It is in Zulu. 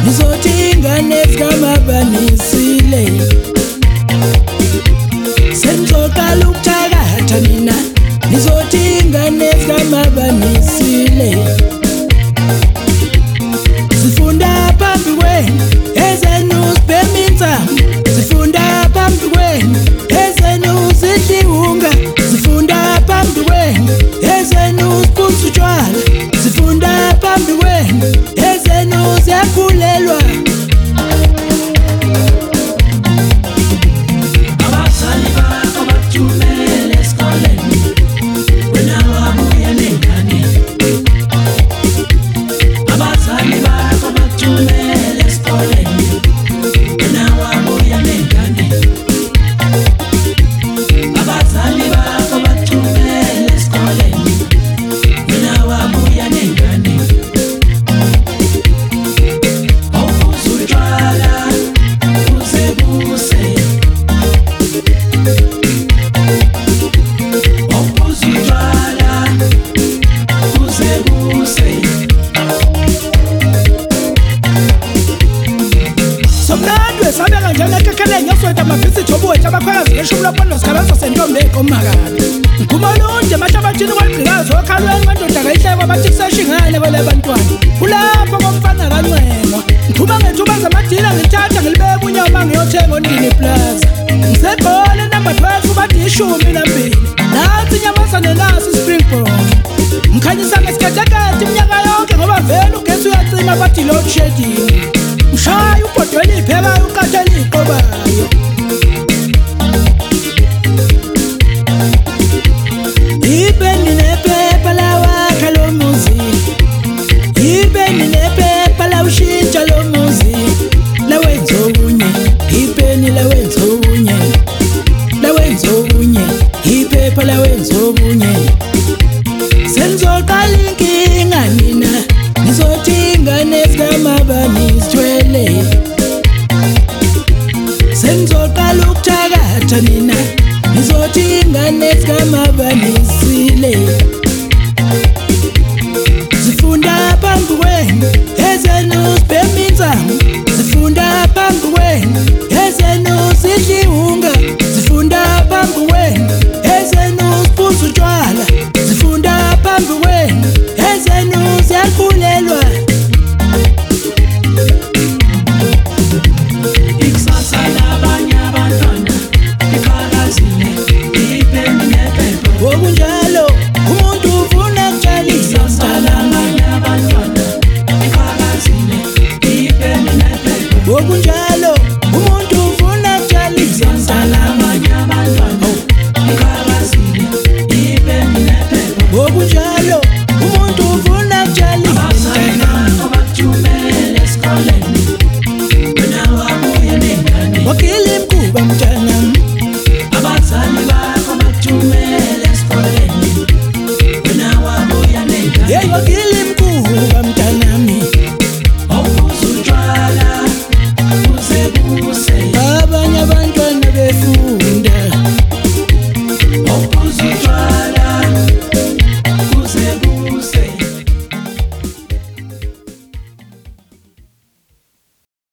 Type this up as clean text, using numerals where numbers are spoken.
nizothi ingane zikamabanisile sengizoqala ukuthakatha mina nizothi ingane zikamabanisile sifunda phambi kwenu ezenu sibhema insamo sifunda phambi kwenu ezenu sidliwunga sifunda phambi kwenu ezenu siphuza utshwala sifunda phambi kwenu ezenu siyakhulelwa abazali bakho bakuthumele esikoleni wena wabuya nengane abazali bakho bakuthumele esikoleni wena wabuya nengane abazali bakho bakuthumele esikoleni wena wabuya nengane awubuza utshwala uze buse awubuza utshwala uze buse somnandwe sabeka njengekekhelenge yosweta amavisithi obuwethu abakhwekazi ngeshumi lophondo sikhabenza sentombi ey'komakabi ngikhumolunje mashabatshini kwagqikazi okhalweni kwendoda kayihleko abathi kuseshingane kwale bantwana kulapho komfana kancengwa ngiphuma ngethuba zamadila ngithatha ngilibeka unyama ngiyothenga ondini plaza ngisegole number 12 bathi 12 nansi inyamazane naso ispringbok ngikhanyisa ngesikhathekade iminyaka yonke ngoba vele ugesi uyacima bathi load shedding